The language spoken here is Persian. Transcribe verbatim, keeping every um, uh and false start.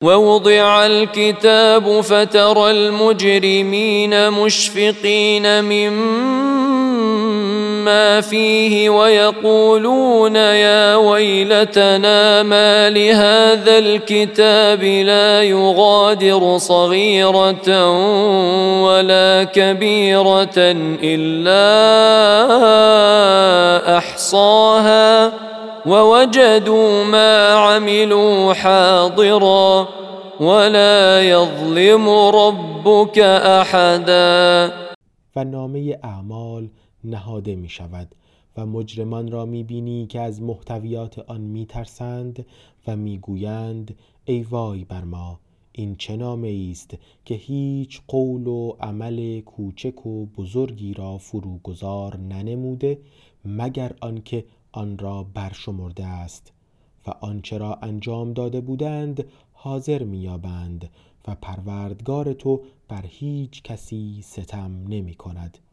ووضع الكتاب فترى المجرمين مشفقين مما فيه ويقولون يا ويلتنا ما لهذا الكتاب لا يغادر صغيرة ولا كبيرة إلا أحصاها ووجدوا ما عملوا حاضرا ولا يظلم ربك احدا. و نامه اعمال نهاده می شود و مجرمان را می بینی که از محتویات آن می ترسند و می گویند ای وای بر ما، این چه نامه است که هیچ قول و عمل کوچک و بزرگی را فروگذار ننموده مگر آنکه آن را برشمرده است و آنچه را انجام داده بودند حاضر می‌یابند و پروردگار تو بر هیچ کسی ستم نمی کند.